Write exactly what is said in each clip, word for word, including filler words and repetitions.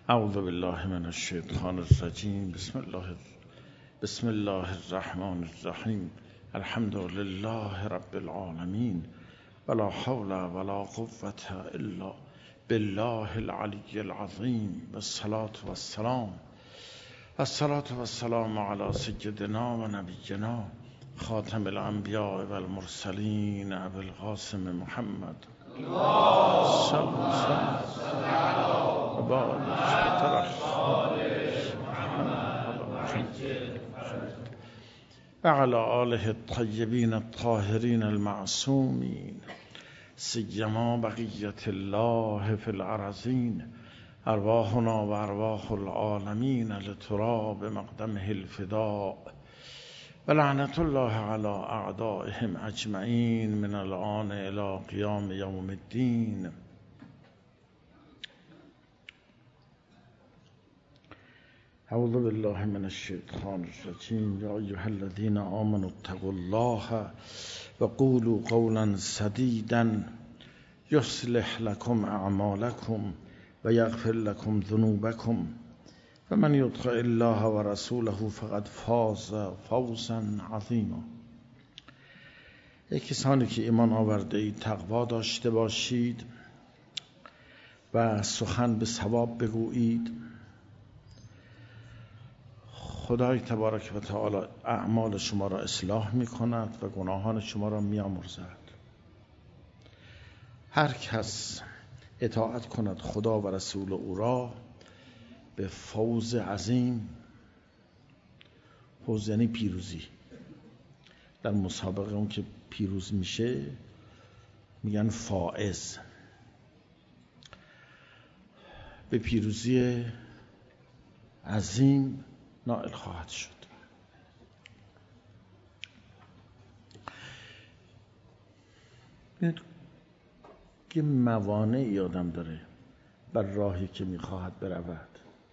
اعوذ بالله من الشیطان الرجیم. بسم الله بسم الله الرحمن الرحیم. الحمد لله رب العالمین ولا حول ولا قوة الا بالله العلی العظیم. والصلاة والسلام والصلاة والسلام على سیدنا و نبینا خاتم الانبیاء والمرسلین ابی القاسم محمد صلی الله و بارک و علی آله الطیبین الطاهرین المعصومین سیما بقیة الله فی الارضین ارواحنا و ارواح العالمین لتراب مقدمه الفداء و لعنت الله علی اعدائهم اجمعین من الآن الی قیام یوم الدین. اعوذ بالله من الشیطان الرجیم. یا ایها الذین آمنوا اتقوا الله و قولوا قولا سدیدا یصلح لكم اعمالکم و یغفر لكم ذنوبکم و من یطع الله و رسوله فقد فاز فوزا عظیما. ای کسانی که ایمان آورده اید تقوا داشته باشید و سخن به صواب بگویید. خدای تبارک و تعالی اعمال شما را اصلاح می کند و گناهان شما را می آمرزد. هر کس اطاعت کند خدا و رسول او را به فوز عظیم، فوز یعنی پیروزی. در مسابقه اون که پیروز میشه میگن فائز، به پیروزی عظیم نائل خواهد شد. که موانعی آدم داره بر راهی که میخواهد برود.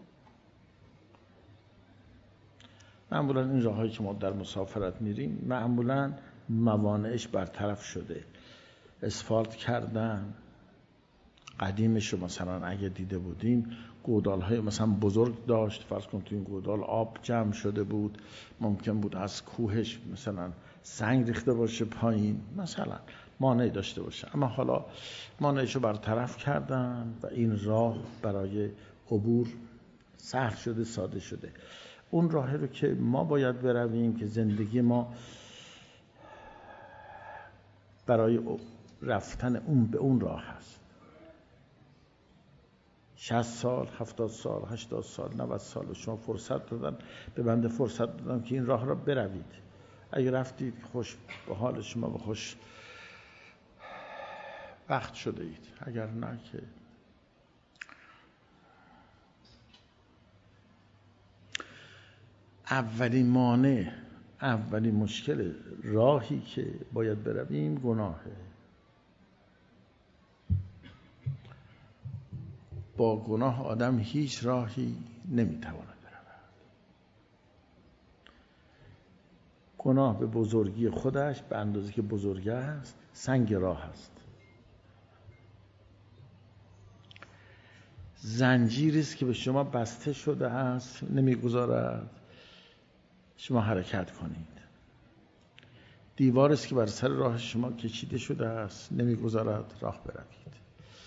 معمولا این راهایی که ما در مسافرت میریم معمولا موانعش برطرف شده، اسفالت کردن. قدیمش رو مثلا اگه دیده بودیم گودال های مثلا بزرگ داشت، فرض کن تو این گودال آب جمع شده بود، ممکن بود از کوهش مثلا سنگ ریخته باشه پایین، مثلا مانعی داشته باشه. اما حالا مانعش رو برطرف کردن و این راه برای عبور سهل شده، ساده شده. اون راهی رو که ما باید برویم که زندگی ما برای رفتن اون به اون راه هست. شصت سال، هفتاد سال، هشتاد سال، نود سال شما فرصت دادن، به بنده فرصت دادن که این راه را بروید. اگه رفتید خوش به حال شما و خوش وقت شده اید، اگر نه که اولین مانع، اولین مشکل راهی که باید برویم گناهه. با گناه آدم هیچ راهی نمیتواند برود. گناه به بزرگی خودش، به اندازه که بزرگ است، سنگ راه است. زنجیری است که به شما بسته شده است، نمیگذارد شما حرکت کنید. دیواری است که بر سر راه شما کشیده شده است، نمیگذارد راه بروید.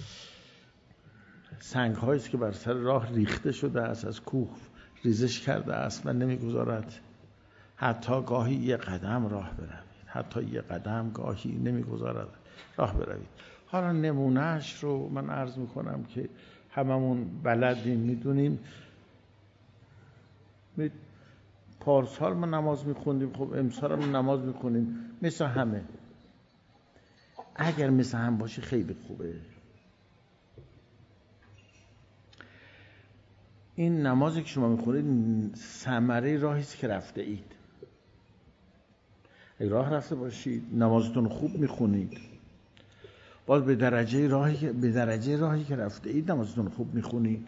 سنگ هایی است که بر سر راه ریخته شده است، از کوه ریزش کرده است و نمیگذارد حتی گاهی یک قدم راه بروید. حتی یک قدم گاهی نمیگذارد راه بروید. حالا نمونهش رو من عرض میکنم که هممون بلدیم، میدونیم. پارسال ما نماز میخوندیم، خب امسال هم نماز میخونیم مثل همه. اگر مثل هم باشه خیلی خوبه. این نمازی که شما میخونید ثمره راهی است که رفته اید. اگه راه رفته باشید نمازتون خوب میخونید، باز به درجه راهی که به درجه راهی که رفته اید نمازتون خوب میخونید.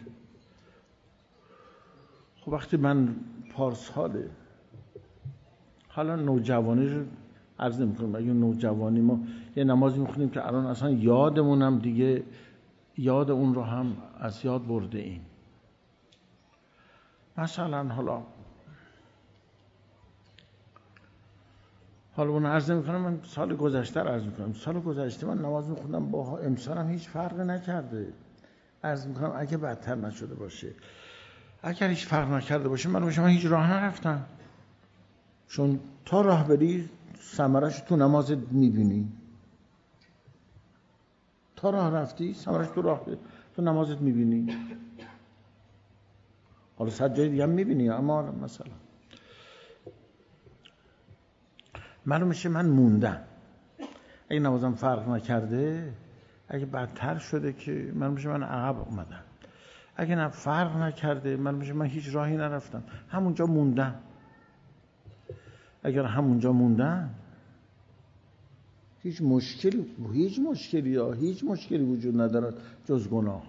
خب وقتی من پارساله، حالا نوجوانی رو عرض نمی‌کنم، اگه نوجوانی ما یه نمازی میخونیم که الان اصلا یادمون هم دیگه یاد اون رو هم از یاد برده ایم. مثلا حالا حالا اون عرض میکنم، من سال گذشته عرض میکنم، سال گذشته من نماز میخوندم با امسال هم هیچ فرقی نکرده. عرض میکنم اگه بدتر نشده باشه، اگر هیچ فرق نکرده باشه، من باشه من هیچ راه نرفتم. چون تا راه بری ثمرش تو نمازت میبینی، تا راه رفتی ثمرش تو راه تو نمازت میبینی. حالا صد جای دیگه هم میبینی، اما مثلا معلوم میشه من موندم. اگه نمازم فرق نکرده، اگه بدتر شده که معلوم میشه من عقب اومدم. اگه نه فرق نکرده، معلوم میشه من هیچ راهی نرفتم، همونجا موندم. اگر همونجا موندم، هیچ مشکلی هیچ مشکلی ها هیچ مشکلی وجود ندارد جز گناه.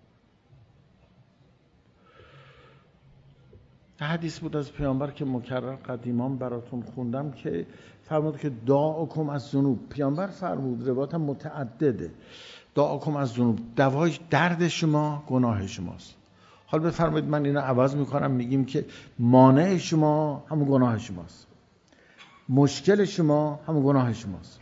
حدیث بود از پیامبر که مکرر قدیمان براتون خوندم که فرمود که داعکم از ذنوب. پیامبر فرمود، روایت هم متعدده، داعکم از ذنوب، دوای درد شما گناه شماست. حالا بفرمایید من اینو عوض میکنم، میگیم که مانع شما همون گناه شماست، مشکل شما همون گناه شماست.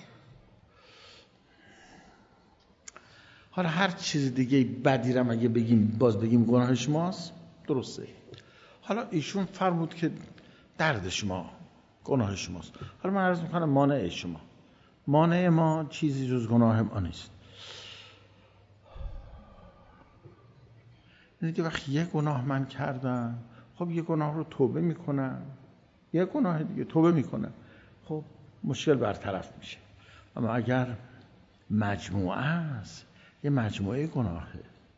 حالا هر چیز دیگه بدی رو اگه بگیم باز بگیم گناه شماست، درسته. حالا ایشون فرمود که درد شما گناه شماست. حالا من عرض میکنم مانع شما، مانع ما چیزی جز گناه ما نیست. یعنی که وقتی یک گناه من کردم، خب یک گناه رو توبه میکنم، یک گناه دیگه توبه میکنم، خب مشکل برطرف میشه. اما اگر مجموعه است، یه مجموعه گناهه.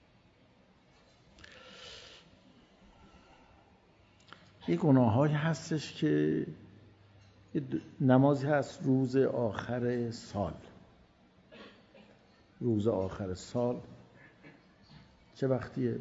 یه گناهایی هستش که نمازی هست روز آخر سال. روز آخر سال چه وقتیه؟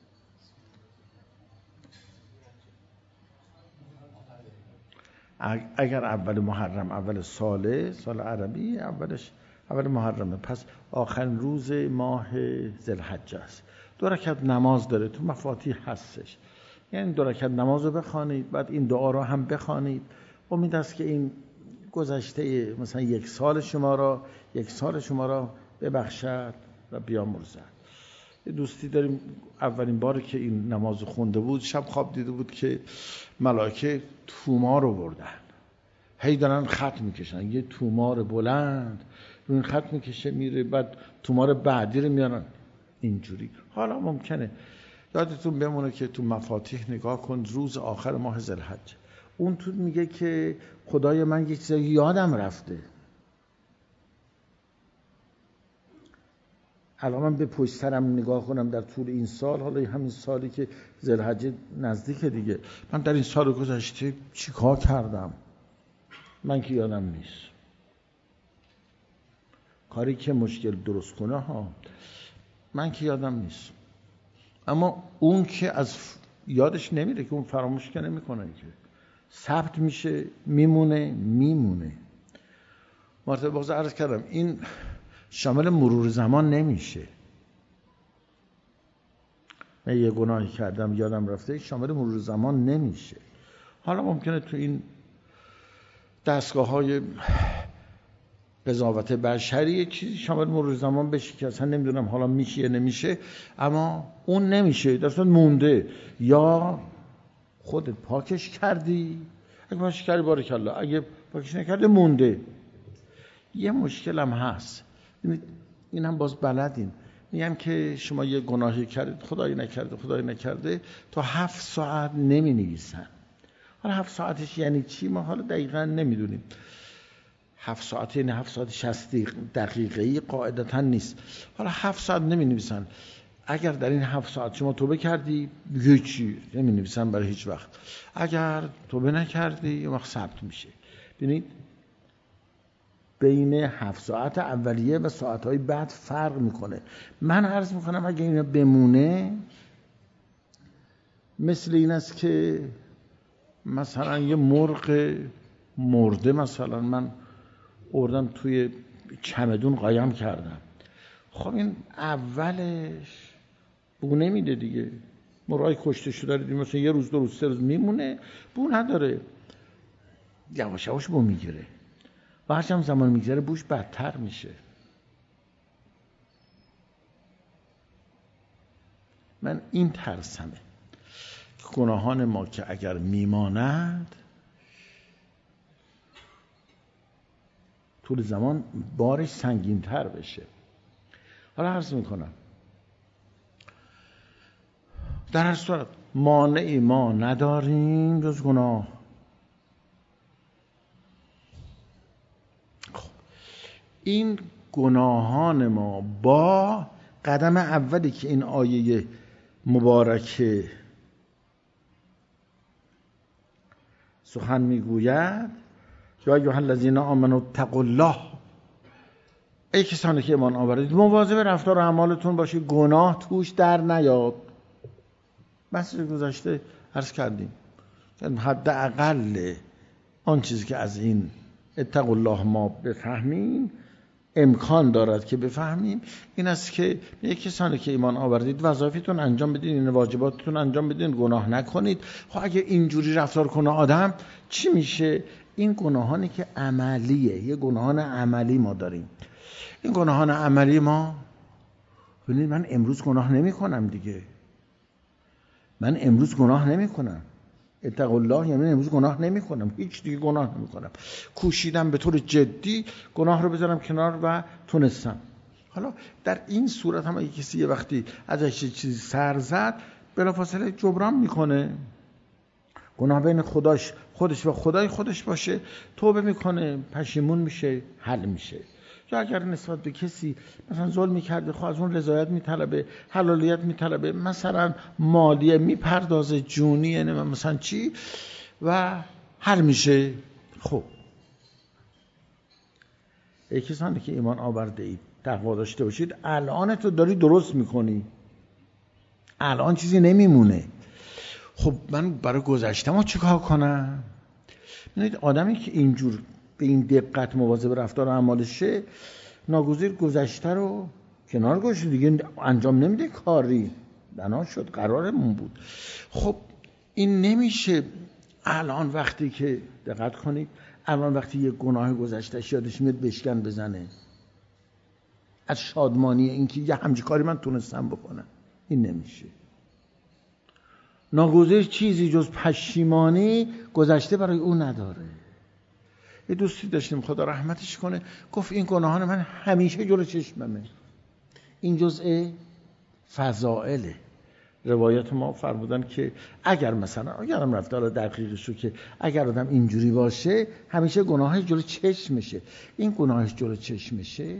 اگر اول محرم، اول ساله، سال عربی اولش اول محرمه، پس آخرین روز ماه ذوالحجه است. دو رکعت نماز داره، تو مفاتیح هستش. یعنی دو رکعت نماز رو بخوانید، بعد این دعا رو هم بخوانید. امید است که این گذشته مثلا یک سال شما را یک سال شما را ببخشد و بیامرزد. یه دوستی داریم، اولین باری که این نماز خونده بود، شب خواب دیده بود که ملائکه تومار رو بردن، هی دارن خط میکشن، یه تومار بلند رو این خط میکشه میره، بعد تومار بعدی رو میارن اینجوری. حالا ممکنه یادتون بمونه که تو مفاتیح نگاه کن، روز آخر ماه ذوالحجه، اون تو میگه که خدای من یک چیزی یادم رفته. الان من به پشت سرم نگاه کنم در طول این سال، حالا همین سالی که ذوالحجه نزدیک دیگه، من در این سال گذشته چی کار کردم؟ من که یادم نیست. کاری که مشکل درست کنه ها، من که یادم نیست. اما اون که از یادش نمیره، که اون فراموش که نمیکنه، که ثبت میشه، میمونه میمونه. مرتبه باز عرض کردم این شامل مرور زمان نمیشه. من یه گناهی کردم یادم رفته، شامل مرور زمان نمیشه. حالا ممکنه تو این دستگاه های قضاوت بشری چیزی شامل مرور زمان بشه که اصلا نمیدونم حالا میشه یا نمیشه، اما اون نمیشه، در اصلا مونده. یا خودت پاکش کردی، اگه پاکش کردی بارکالله، اگه پاکش نکردی مونده. یه مشکل هم هست، این هم باز بلدین، میگم که شما یه گناهی کردید، خدایی نکرده خدایی نکرده، تا هفت ساعت نمی نویسن. حالا هفت ساعتش یعنی چی ما حالا دقیقا نمیدونیم. هفت ساعت یعنی هفت ساعت شصت دقیقه‌ای قاعدتا نیست. حالا هفت ساعت نمی نویسن. اگر در این هفت ساعت شما توبه کردی، هیچی نمی نویسن برای هیچ وقت. اگر توبه نکردی، یه وقت ثبت میشه. ببینید بین هفت ساعت اولیه و ساعتهای بعد فرق میکنه. من عرض میکنم اگه اینا بمونه، مثل این است که مثلا یه مرغ مرده مثلا من آوردم توی چمدون قایم کردم، خب این اولش بو نمیده دیگه، مرغای کشته شده دیدیم مثلا یه روز دو روز سه روز میمونه، بو نداره، یواش یواش بو میگیره و هرچند زمان میگذره بوش بدتر میشه. من این ترسمه که گناهان ما که اگر میماند طول زمان بارش سنگین تر بشه. حالا عرض میکنم در هر صورت مانعی ما نداریم جز گناه. خب این گناهان ما با قدم اولی که این آیه مبارکه سخن میگوید یا ایها الذین آمنوا اتقوا الله، ای کسانی که ایمان آورید مواظب رفتار و اعمالتون باشید گناه توش در نیاد. بحث گذشته عرض کردیم حداقل آن چیزی که از این اتقوا الله ما بفهمیم، امکان دارد که بفهمیم، این است که یک کسانی که ایمان آوردید وظایفتون انجام بدین، این واجباتتون انجام بدین، گناه نکنید. خب اگه اینجوری رفتار کنه آدم چی میشه؟ این گناهانی که عملیه، یه گناهان عملی ما داریم. این گناهان عملی ما، ببینید من امروز گناه نمی کنم دیگه، من امروز گناه نمی کنم، اتقوا الله یعنی امروز گناه نمی کنم، هیچ دیگه گناه نمی کنم، کوشیدم به طور جدی گناه رو بذارم کنار و تونستم. حالا در این صورت هم اگه کسی یه وقتی ازش چیزی سر زد بلافاصله جبران میکنه، گناه بین خداش خودش و خدای خودش باشه، توبه میکنه، پشیمون میشه، حل میشه. یا اگر نسبت به کسی مثلا ظلم کرده خب از اون رضایت میطلبه، حلالیت میطلبه، مثلا مالیه میپردازه، جونیه مثلا چی و حل میشه. خب ای کسانی که ایمان آورده اید تقوا داشته باشید، الان تو داری درست میکنی، الان چیزی نمیمونه. خب من برای گذشته‌مو چیکار کنم؟ ببینید آدمی که اینجور به این دقت مواظب رفتار و اعمالشه ناگزیر گذشته رو کنار گذاشته دیگه انجام نمیده، کاری بنا شد، قرارمون بود. خب این نمیشه الان وقتی که دقت کنید، الان وقتی یه گناه گذشتهش یادش میاد بشکن بزنه از شادمانی اینکه یه همچین کاری من تونستم بکنم، این نمیشه. ناگزیر چیزی جز پشیمانی گذشته برای او نداره. یه دوستی داشتیم خدا رحمتش کنه، گفت این گناهان من همیشه جلو چشممه، این جزء فضائله. روایت ما فرمودن که اگر مثلا یادم رفته حالا دقیقشو که اگر آدم اینجوری باشه همیشه گناهش جلو چشمشه. این گناهش جلو چشمشه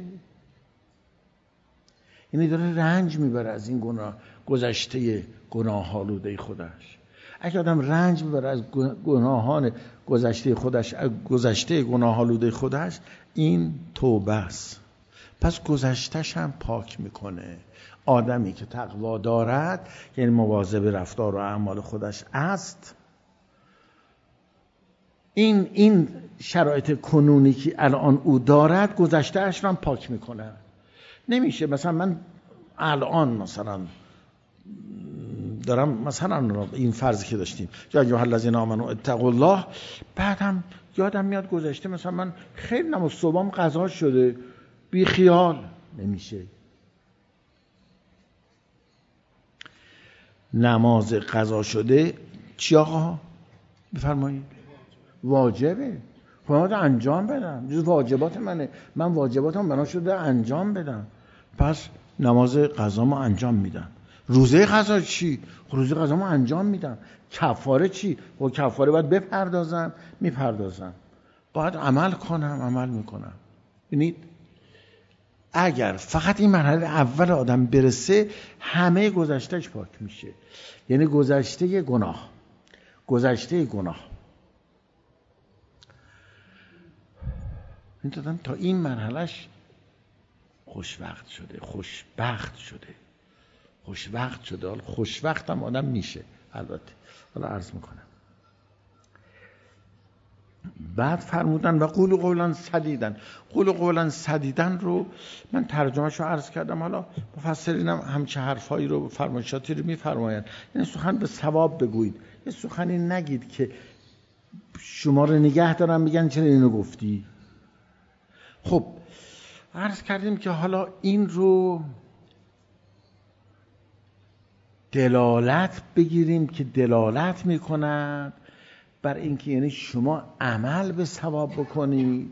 یعنی داره رنج میبره از این گناه، گذشته گناه آلوده خودش. اگه آدم رنج میبره از گناهان گذشته خودش، گذشته گناه آلوده خودش، این توبه است. پس گذشتهش هم پاک میکنه. آدمی که تقوا دارد یعنی مواظب رفتار و اعمال خودش است، این این شرایط کنونی که الان او دارد گذشتهش رو هم پاک میکنه. نمیشه مثلا من الان مثلا دارم مثلا این فرضی که داشتیم یا ایها الذین آمنوا اتقوا الله، بعد هم یادم میاد گذشته مثلا من خیلی نماز صبحم قضا شده، بی خیال. نمیشه. نماز قضا شده چی آقا؟ بفرمایید. واجبه، باید انجام بدم، جز واجبات منه، من واجباتم بنا شده انجام بدم، پس نماز قضا ما انجام میدم. روزه قضا چی؟ روزه قضا ما انجام میدم. کفاره چی؟ و کفاره باید بپردازم، میپردازم. باید عمل کنم، عمل میکنم. ببینید اگر فقط این مرحله اول آدم برسه همه گذشتهش پاک میشه. یعنی گذشته گناه، گذشته گناه این دادن تا این مرحلهش خوشوقت شده، خوشبخت شده، خوشوقت شده. حالا خوشوقت هم آدم میشه البته. حالا عرض میکنم بعد فرمودن و قولوا قولا سدیدا. قولوا قولا سدیدا رو من ترجمهش رو عرض کردم، حالا مفسرینم همچه حرفایی رو فرمایشاتی رو میفرمایند، یعنی سخن به صواب بگویید، یه سخنی نگید که شما رو نگه دارن میگن چرا اینو گفتی. خب عرض کردیم که حالا این رو دلالت بگیریم که دلالت میکند بر اینکه یعنی شما عمل به صواب بکنید.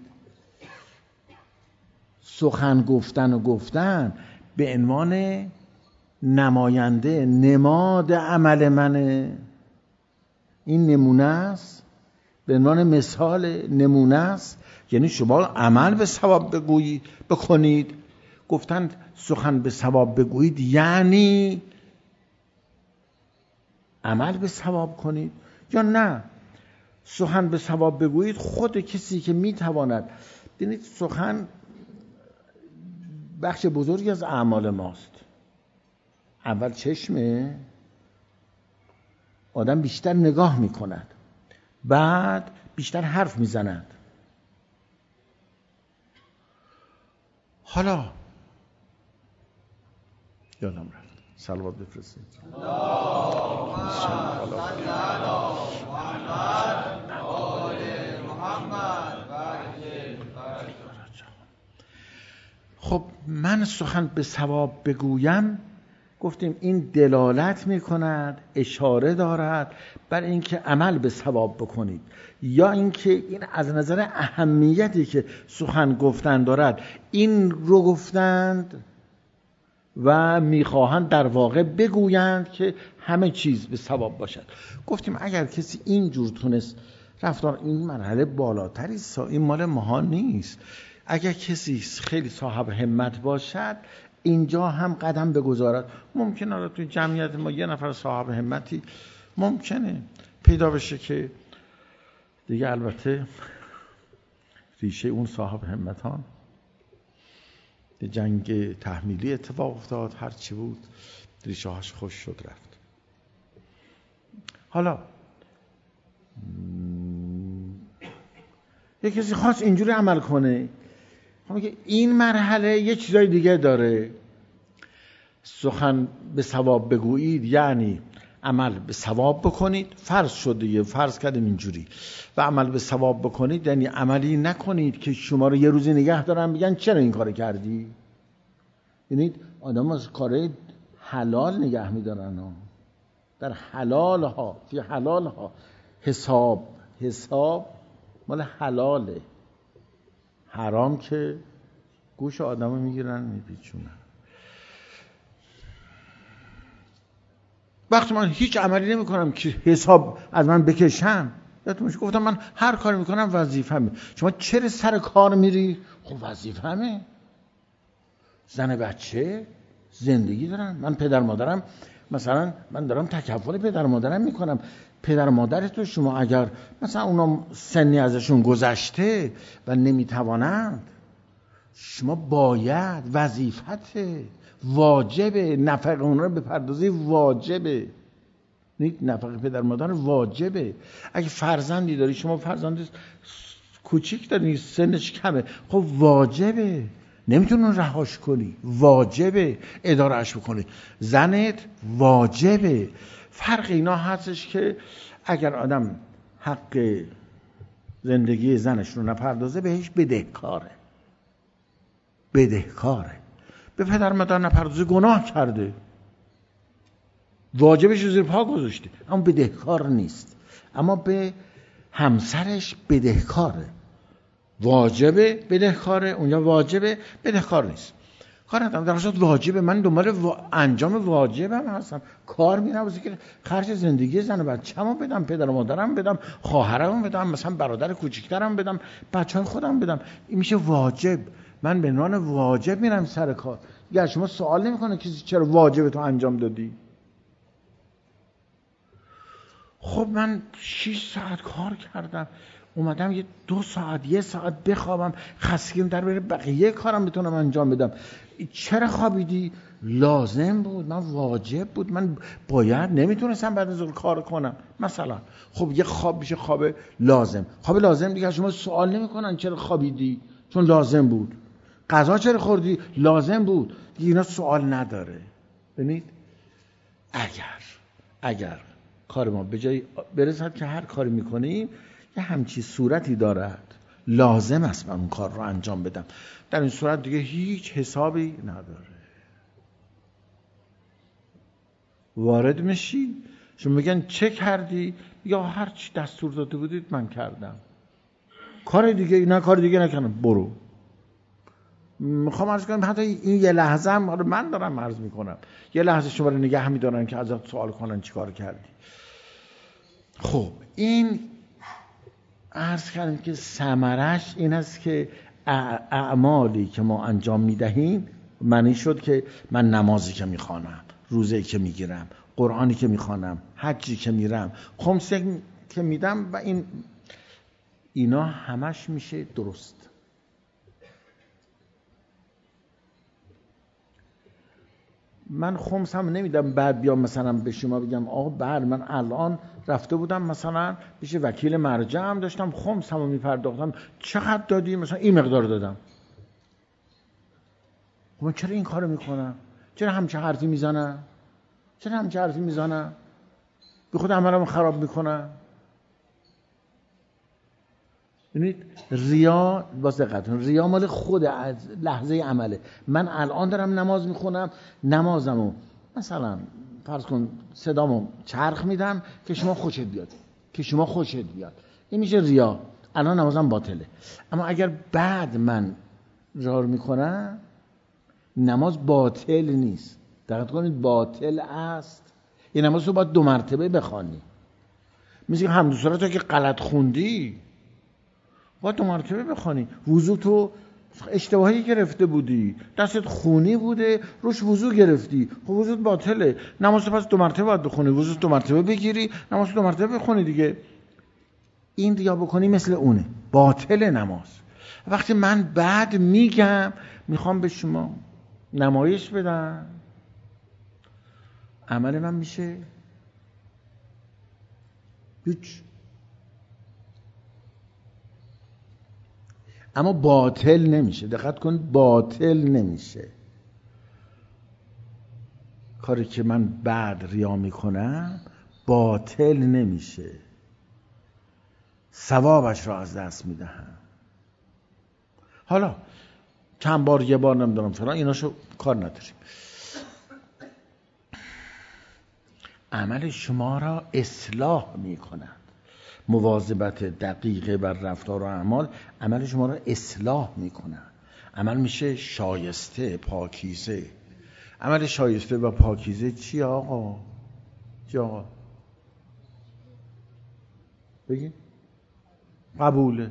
سخن گفتن و گفتن به عنوان نماینده نماد عمل منه، این نمونه است، به عنوان مثال نمونه است، یعنی شما عمل به صواب بگویید بکنید. گفتن سخن به صواب بگویید یعنی عمل به صواب کنید، یا نه سخن به صواب بگویید خود کسی که میتواند. ببینید سخن بخش بزرگی از اعمال ماست. اول چشمه، آدم بیشتر نگاه میکند، بعد بیشتر حرف میزند. حالا یادم رفت صلوات بفرستید. اللهم صل علی محمد و آل محمد. خب من سخن به صواب بگویم، گفتیم این دلالت میکند، اشاره دارد بر اینکه عمل به صواب بکنید، یا اینکه این از نظر اهمیتی که سخن گفتن دارد این رو گفتند و میخواهند در واقع بگویند که همه چیز به صواب باشد. گفتیم اگر کسی اینجور تونست رفتار، این مرحله بالاتری است، این مال ماها نیست. اگر کسی خیلی صاحب همت باشد اینجا هم قدم بگذارد. ممکنه حالا توی جمعیت ما یه نفر صاحب همتی ممکنه پیدا بشه که دیگه البته ریشه اون صاحب همتان جنگ تحمیلی اتفاق افتاد، هر چی بود ریشه هاش خوش شد رفت. حالا یه کسی خواست اینجوری عمل کنه، میگه این مرحله یه چیزای دیگه داره. سخن به صواب بگویید یعنی عمل به صواب بکنید، فرض شد دیگه، فرض کردیم اینجوری، و عمل به صواب بکنید یعنی عملی نکنید که شما رو یه روزی نگه دارن میگن چرا این کار کردی. یعنی آدم از کار حلال نگه میدارن ها. در حلال ها، فی حلال ها حساب حساب مال حلاله، حرام که گوش آدمو میگیرن میپیچونن. وقتی من هیچ عملی نمی کنم که حساب از من بکشن، یادتون میشه گفتم من هر کاری میکنم وظیفه‌مه. شما چرا سر کار میری؟ خب وظیفه‌مه. زن بچه زندگی دارن. من پدر مادرم، مثلا من دارم تکفل پدر مادرم میکنم. پدر مادر تو شما اگر مثلا اونا سنی ازشون گذشته و نمیتوانند، شما باید، وظیفته، واجبه، نفقه اونا رو بپردازی، واجبه. نفقه پدر مادر واجبه. اگه فرزندی داری، شما فرزند کوچیک داری سنش کمه، خب واجبه، نمیتونی رهاش کنی، واجبه ادارهش بکنی. زنت واجبه. فرق اینا هستش که اگر آدم حق زندگی زنش رو نپردازه بهش بدهکاره، بدهکاره. به پدر مادر نپردازه گناه کرده، واجبش رو زیر پا گذاشته، اما بدهکار نیست. اما به همسرش بدهکاره، واجبه بدهکاره، اونجا واجبه بدهکار نیست. کار ندارم، در اصل واجبه، من دنبال وا... انجام واجبم هستم. کار میرم واسه که خرج زندگی زن و بچه‌مو بدم، پدر و مادرم بدم، خواهرم بدم، مثلا برادر کوچیکترم بدم، بچه‌های خودم بدم. این میشه واجب. من به عنوان واجب میرم سر کار. یا شما سوال نمیکنه کسی چرا واجب تو انجام دادی؟ خب من شش ساعت کار کردم، اومدم یه دو ساعت یه ساعت بخوابم، خستگیم در بره، بقیه کارم بتونم انجام بدم. چرا خوابیدی؟ لازم بود، من واجب بود، من باید، نمیتونستم بعد از اون کار کنم مثلا. خب یه خواب میشه خواب لازم. خواب لازم دیگه شما سوال نمیکنن چرا خوابیدی، چون لازم بود. غذا چرا خوردی؟ لازم بود. دیگه اینا سوال نداره. ببینید اگر اگر کار ما به جای برسد که هر کاری میکنیم یه همچی صورتی دارد، لازم است من اون کار رو انجام بدم، در این صورت دیگه هیچ حسابی نداره. وارد میشی، شما میگن چه کردی؟ یا هر چی دستور داده بودید من کردم، کار دیگه نه، کار دیگه نکنم، برو. میخوام عرض کنم حتی این یه لحظه هم من دارم عرض میکنم، یه لحظه شما رو نگه میدارن که ازت سوال کنن چی کار کردی. خب این عرض کردیم که ثمرش این است که اعمالی که ما انجام میدهیم، معنی شد که من نمازی که میخوانم، روزه‌ای که میگیرم، قرآنی که میخوانم، حجی که میرم، خمسی که میدم و این اینا همش میشه درست. من خمس هم نمیدم بعد بیام مثلا به شما بگم آقا بعد من الان رفته بودم مثلا پیش وکیل مرجع هم داشتم خمس هم میپرداختم، چقدر دادی؟ مثلا این مقدار دادم. خب من چرا این کارو میکنم؟ چرا همچه حرفی میزنم؟ چرا همچه حرفی میزنم؟ به خود عملمو خراب میکنم. ببینید ریا، باز دقتون، ریا مال خود از لحظه عمله. من الان دارم نماز میخونم، نمازمو مثلا فرض کن صدامو چرخ میدم که شما خوشت بیاد، که شما خوشت بیاد، این میشه ریا. الان نمازم باطله. اما اگر بعد من جار میکنم، نماز باطل نیست. دقت کنید باطل است. این نماز رو باید دو مرتبه بخوانی. مثل حمد و ثنا تو که غلط خوندی باید دو مرتبه بخوانی. وضو تو اشتباهی گرفته بودی، دستت خونی بوده، روش وضو گرفتی، خب وضوت باطله. نماز پس دو مرتبه باید بخونی، وضو دو مرتبه بگیری، نماز دو مرتبه بخونی دیگه. این ریا بکنی مثل اونه، باطل نماز. وقتی من بعد میگم میخوام به شما نمایش بدم، عمل من میشه هیچ، اما باطل نمیشه. دقت کن، باطل نمیشه. کاری که من بعد ریا میکنم باطل نمیشه، ثوابش را از دست میدهم. حالا چند بار، یه بار، نمیدونم فلان، ایناشو کار نداریم. عمل شما را اصلاح میکنند. مواظبت دقیقه بر رفتار و اعمال عمل شما را اصلاح میکنند. عمل میشه شایسته، پاکیزه. عمل شایسته و پاکیزه چی آقا؟ چی آقا؟ بگید. قبوله.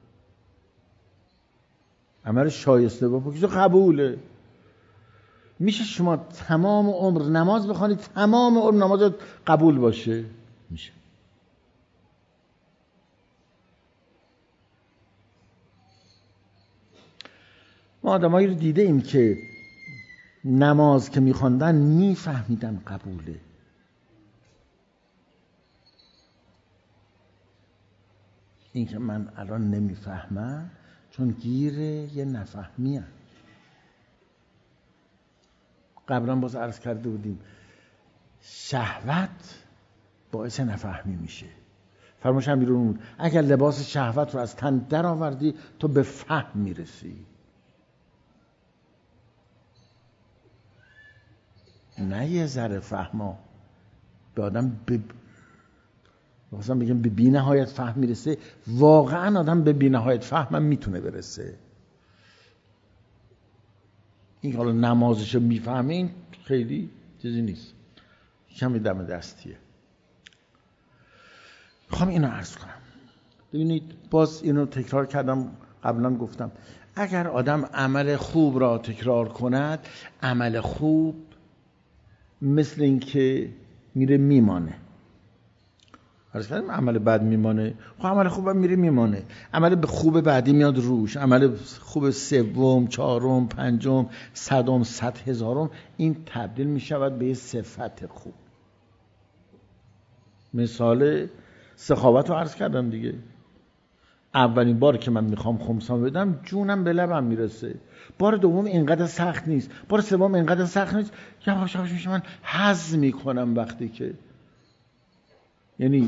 عمل شایسته و پاکیزه قبوله. میشه شما تمام عمر نماز بخوانید، تمام عمر نمازت قبول باشه؟ میشه. ما آدمایی رو دیده ایم که نماز که میخواندن میفهمیدن قبوله. این که من الان نمیفهمم چون گیر یه نفهمیم. قبلا باز عرض کرده بودیم شهوت باعث نفهمی میشه. فرمایش امیرالمومنین بود اگر لباس شهوت رو از تن در آوردی تو به فهم میرسی. نه یه ذره فهما به آدم به مثلا بگم به بی نهایت فهم میرسه. واقعا آدم به بی نهایت فهم هم میتونه برسه. این حالا نمازشو میفهمه این خیلی چیزی نیست، کمی دم دستیه. میخوام اینو عرض کنم. ببینید باز اینو تکرار کردم، قبلا گفتم اگر آدم عمل خوب را تکرار کند، عمل خوب مثل این که میره میمانه. عرض کردم عمل بد میمانه، خب عمل خوبم میره میمانه، عمل خوب بعدی میاد روش، عمل خوب سوم، چهارم، پنجم، صدم، صد هزارم، این تبدیل میشود به یه صفت خوب. مثال سخاوت رو عرض کردم دیگه. اولین بار که من میخوام خمسان بدم جونم به لبم میرسه، بار دوم اینقدر سخت نیست، بار سوم اینقدر سخت نیست، یواش یواش میشه من هضم میکنم. وقتی که یعنی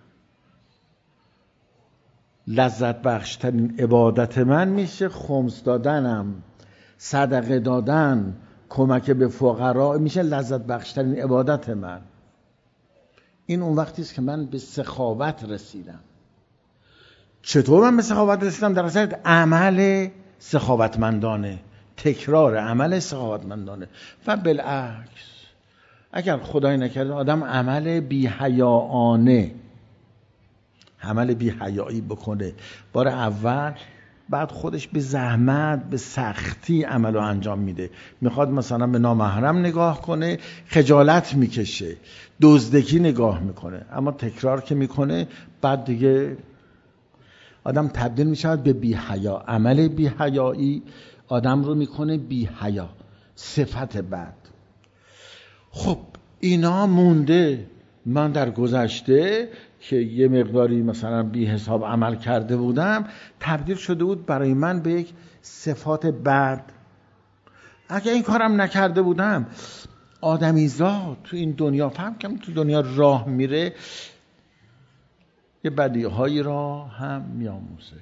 لذت بخشترین عبادت من میشه خمس دادنم، صدقه دادن، کمک به فقرا میشه لذت بخشترین عبادت من. این اون وقتی است که من به سخاوت رسیدم. چطور من به سخاوت رسیدم؟ در اصل عمل سخاوتمندانه، تکرار عمل سخاوتمندانه. و بالعکس اگر خدای نکرده آدم عمل بی‌حیاانه، عمل بی‌حیایی بکنه بار اول، بعد خودش به زحمت به سختی عمل رو انجام میده، میخواد مثلا به نامحرم نگاه کنه، خجالت میکشه، دزدکی نگاه میکنه، اما تکرار که میکنه بعد دیگه آدم تبدیل میشود به بی‌حیا. عمل بی‌حیایی آدم رو میکنه بی‌حیا، صفت بد. خب اینا مونده. من در گذشته که یه مقداری مثلا بی حساب عمل کرده بودم تبدیل شده بود برای من به یک صفات بد. اگه این کارم نکرده بودم آدمیزاد تو این دنیا، فهم کنم تو دنیا راه میره یه بدیهایی را هم میاموزه.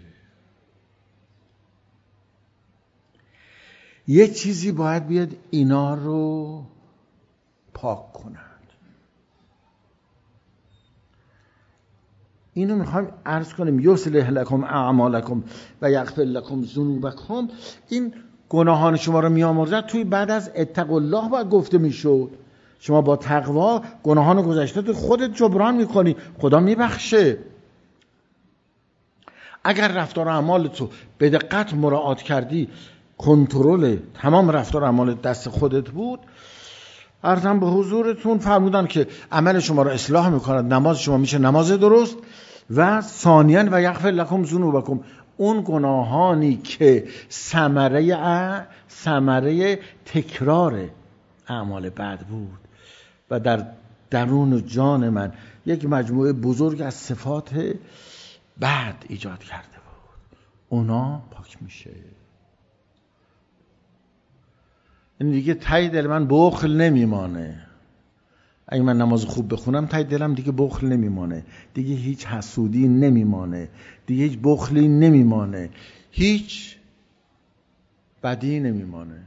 یه چیزی باید بیاد اینا رو پاک کند. اینو میخوایم عرض کنیم یصلح لکم اعمالکم و یغفر لکم ذنوبکم. این گناهان شما رو میامرزد. توی بعد از اتقوا الله باید گفته میشد شما با تقوا گناهان گذشته تو خودت جبران میکنی، خدا میبخشه. اگر رفتار و اعمالت رو به دقت مراعات کردی، کنترل تمام رفتار و اعمال دست خودت بود، عرضم به حضورتون فرمودن که عمل شما رو اصلاح میکند، نماز شما میشه نماز درست. و ثانیاً و یغفر لکم ذنوبکم، اون گناهانی که ثمره ثمره تکرار اعمال بد بود و در درون جان من یک مجموعه بزرگ از صفات بد ایجاد کرده بود، اونا پاک میشه. این دیگه ته دل من بخل نمیمانه. اگه من نماز خوب بخونم ته دلم دیگه بخل نمیمانه، دیگه هیچ حسودی نمیمانه، دیگه هیچ بخلی نمیمانه، هیچ بدی نمیمانه.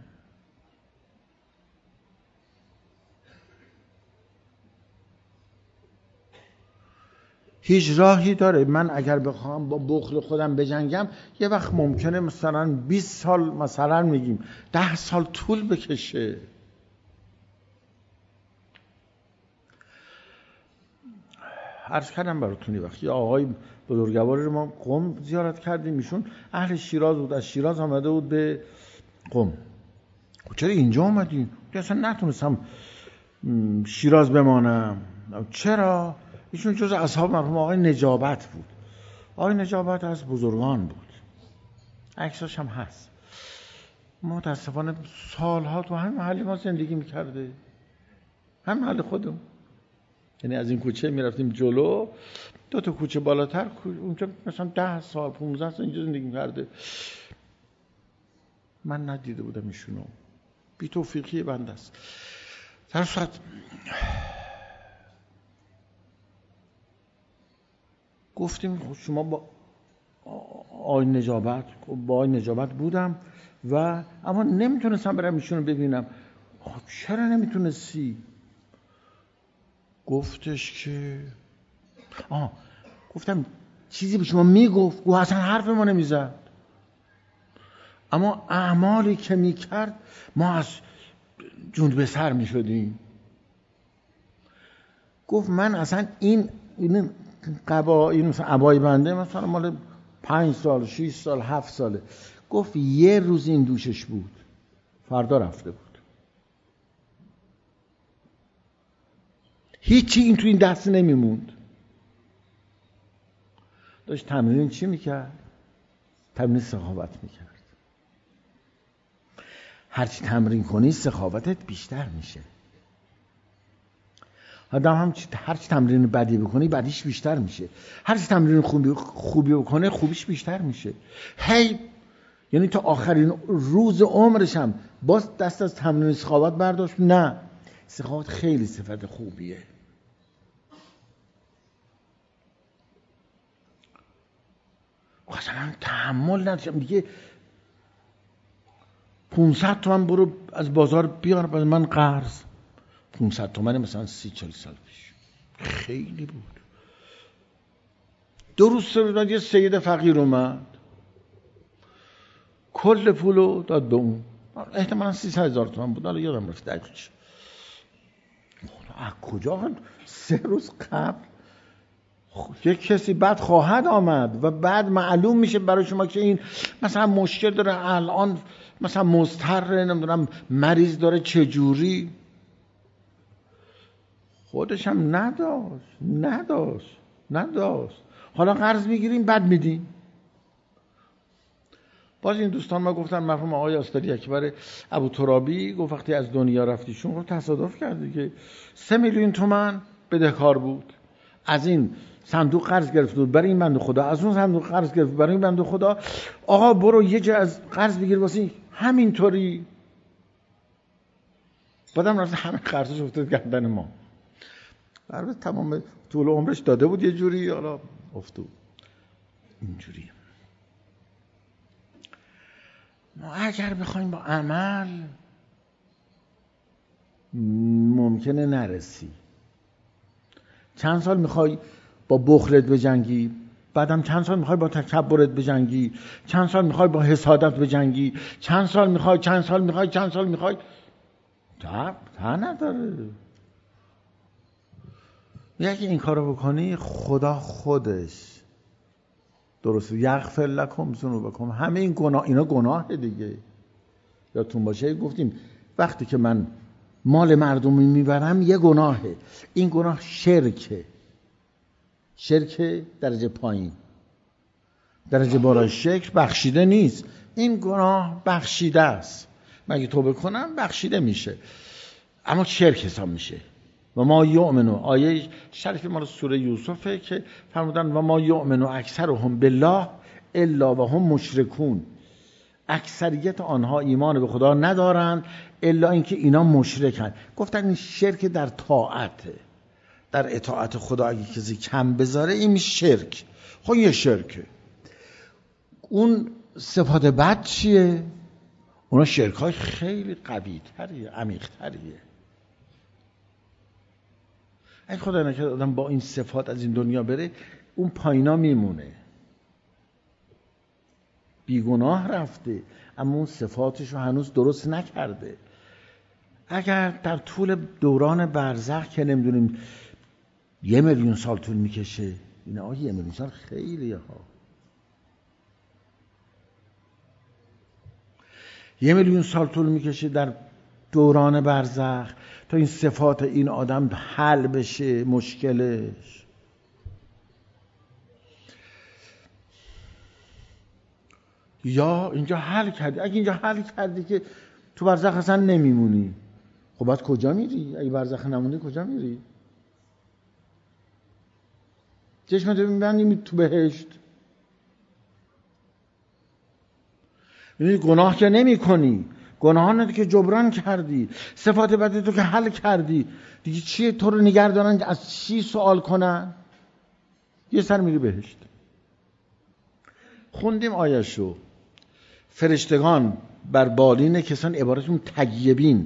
هیچ راهی داره من اگر بخوام با بخل خودم بجنگم یه وقت ممکنه مثلا بیست سال مثلا میگیم ده سال طول بکشه. عرض کردم براتون وقتی آقای بزرگواری رو ما قم زیارت کردیم، ایشون اهل شیراز بود، از شیراز آمده بود به قم. چرا اینجا آمدین؟ اصلا نتونستم شیراز بمانم. چرا؟ ایشون جز اصحاب مرحوم آقای نجابت بود. آقای نجابت از بزرگان بود، عکساش هم هست. متاسفانه سالها تو همین محل ما زندگی میکرده، همین محل خودم. یعنی از این کوچه میرفتیم جلو، دو تا کوچه بالاتر اونجا مثلا ده سال پونزده سال اینجا زندگی کرده. من ندیده بودم ایشونو، بی توفیقی بنده است. در صورت گفتیم شما با آقای نجابت با آقای نجابت بودم و اما نمیتونستم برم ایشونو ببینم. چرا نمیتونستی؟ گفتش که آه گفتم چیزی به شما میگفت؟ گفت اصلا حرف ما نمیزد، اما اعمالی که میکرد ما از جون به سر میشدیم. گفت من اصلا این این قبا این مثلا عبای بنده مثلا مال پنج سال شش سال هفت ساله. گفت یه روز این دوشش بود، فردا رفته بود. هیچی این تو این دست نمیموند. داشت تمرین چی میکرد؟ تمرین سخاوت میکرد. هرچی تمرین کنی سخاوتت بیشتر میشه. آدم هم هرچی تمرین بدی بکنی بدیش بیشتر میشه. هرچی تمرین خوبی خوبی بکنه خوبیش بیشتر میشه. هی یعنی تا آخرین روز عمرش هم باز دست از تمرین سخاوت برداشت؟ نه. سخاوت خیلی صفت خوبیه. اصلا تحمل نداشتم دیگه. پونصد تومن برو از بازار بیار برای من قرض. پونصد تومن مثلا سی چل سال پیش خیلی بود. دو روز سه روز یه سید فقیر اومد کل پولو داد به اون. احتمالا سیصد هزار تومن بود، حالا یادم رفت دقیقش. از کجا؟ سه روز قبل یک کسی بعد خواهد آمد و بعد معلوم میشه برای شما که این مثلا مشکل داره، الان مثلا مضطره، نمیدونم مریض داره، چجوری. خودش هم نداشت نداشت نداشت حالا قرض میگیریم بعد میدیم. باز این دوستان ما گفتن مرحوم آقای آستری اکبر ابو ترابی گفت وقتی از دنیا رفتیشون گفت تصادف کردی که سه میلیون تومان بدهکار بود، از این صندوق قرض گرفت بود برای این بنده خدا، از اون صندوق قرض گرفت برای این بنده خدا. آقا برو یه جا از قرض بگیر واسه همینطوری. بعدم رفت همه قرضش افتاد گردن ما. البته تمام طول عمرش داده بود یه جوری، حالا افتاد اینجوری. ما اگر بخوایم با عمل ممکنه نرسی. چند سال میخوای با بخلت بجنگی، بعدم چند سال میخوای با تکبرت بجنگی، چند سال میخوای با حسادت بجنگی، چند سال میخوای چند سال میخوای چند سال میخوای تا تا نداره. یکی این کارو بکنی خدا خودش درسته یغفر لکم ذنوبکم. همه این گناه، اینا گناه دیگه. یادتون باشه گفتیم وقتی که من مال مردمی میبرم یه گناهه. این گناه شرکه. شرک درجه پایین. درجه بالای شرک بخشیده نیست. این گناه بخشیده است. مگه توبه کنم بخشیده میشه، اما شرک حساب میشه. و ما یؤمنو، آیه شریف مال سوره یوسفه که فرمودن و ما یؤمنو اکثرهم بالله الا و هم مشرکون. اکثریت آنها ایمان به خدا ندارند الا اینکه اینا مشرکن. گفتن این شرک در طاعته، در اطاعت خدا اگه کسی کم بذاره این شرک. خب یه شرکه. اون صفات بد چیه؟ اونا شرک های خیلی قوی تریه، عمیق تریه. اگه خدا نکرد آدم با این صفات از این دنیا بره، اون پایینا میمونه، بیگناه رفته اما اون صفاتش رو هنوز درست نکرده. اگر در طول دوران برزخ که نمیدونیم یه میلیون سال طول میکشه، این آقای یه میلیون سال خیلی ها، یه میلیون سال طول میکشه در دوران برزخ تا این صفات این آدم حل بشه مشکلش. یا اینجا حل کردی، اگه اینجا حل کردی که تو برزخ اصلا نمیمونی، خب بعد کجا میری؟ اگه برزخ نمونی کجا میری؟ چشمت رو میبندی تو بهشت. یعنی گناه که نمی کنی، گناهانت که جبران کردی، صفات بدی تو که حل کردی، دیگه چیه تو رو نگه دارن از چی سوال کنن؟ یه سر میری بهشت. خوندیم آیه‌شو، فرشتگان بر بالین کسان عبارتون تگیبین،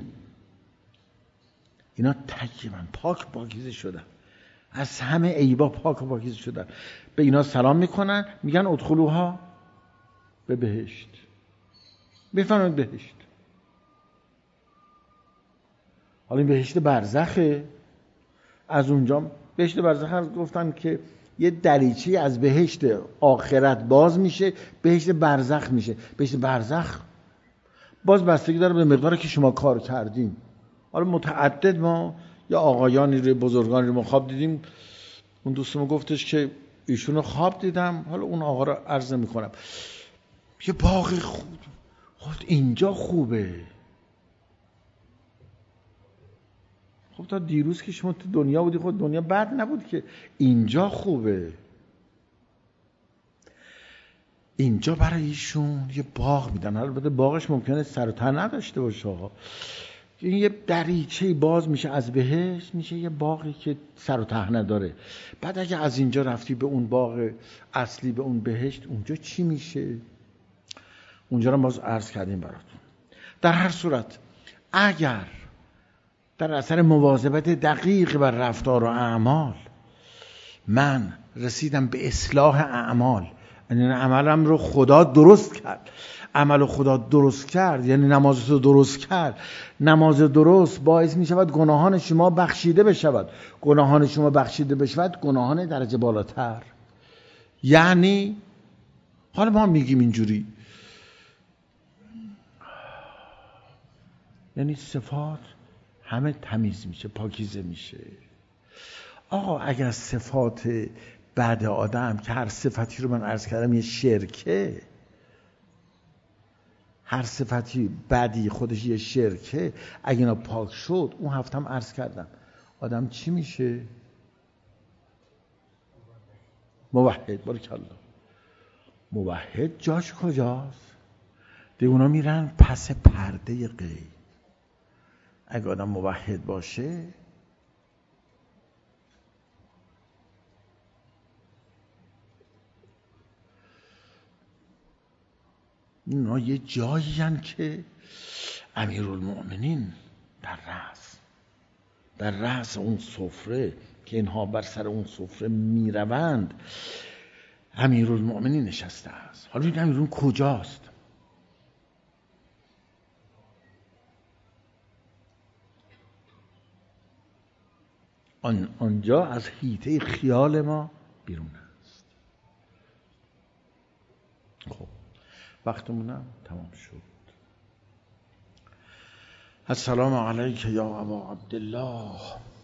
اینا تگیبن، پاک پاکیزه شدن، از همه عیبا پاک و پاکیزه شدن، به اینا سلام میکنن، میگن ادخلوها، به بهشت، بفرمایید بهشت. حالا این بهشت برزخه. از اونجا بهشت برزخ هست گفتن که یه دریچه از بهشت آخرت باز میشه، بهشت برزخ میشه. بهشت برزخ باز بستگی داره به مقداری که شما کار کردین. حالا متعدد ما یا آقایانی رو بزرگانی رو ما خواب دیدیم، اون دوستمون گفتش که ایشونو خواب دیدم، حالا اون آقا رو عرض میکنم، یه باغ خوب، خب اینجا خوبه. خب تا دیروز که شما تو دنیا بودی، خود دنیا بد نبود که، اینجا خوبه. اینجا برای ایشون یه باغ میدن، البته باغش ممکنه سر و ته نداشته باشه آقا، این یه دریچه باز میشه از بهشت، میشه یه باغی که سر و ته نداره. بعد اگه از اینجا رفتی به اون باغ اصلی، به اون بهشت، اونجا چی میشه؟ اونجا رو باز عرض کردیم براتون. در هر صورت اگر در اثر مواظبت دقیق بر رفتار و اعمال من رسیدم به اصلاح اعمال، یعنی عملم رو خدا درست کرد، عمل خدا درست کرد یعنی نماز رو درست کرد، نماز درست باعث می شود گناهان شما بخشیده بشود، گناهان شما بخشیده بشود گناهان درجه بالاتر. یعنی حالا ما میگیم اینجوری، یعنی صفات همه تمیز میشه، پاکیزه میشه. آقا اگر صفات بعد آدم که هر صفتی رو من عرض کردم یه شرکه، هر صفتی بعدی خودش یه شرکه، اگه اینا پاک شد، اون هفتم عرض کردم آدم چی میشه؟ موحد. بارکالله. موحد جاش کجاست؟ دیگه اونا میرن پس پرده غیب. اگه آدم موحد باشه اینا یه جایی هن که امیرالمؤمنین در رأس در رأس اون سفره که اینها بر سر اون سفره میروند، امیرالمؤمنین نشسته است. حالا این امیرون کجاست؟ آن آنجا از حیطه خیال ما بیرون است. خب وقتمونم تمام شد. السلام علیک یا ابا عبدالله.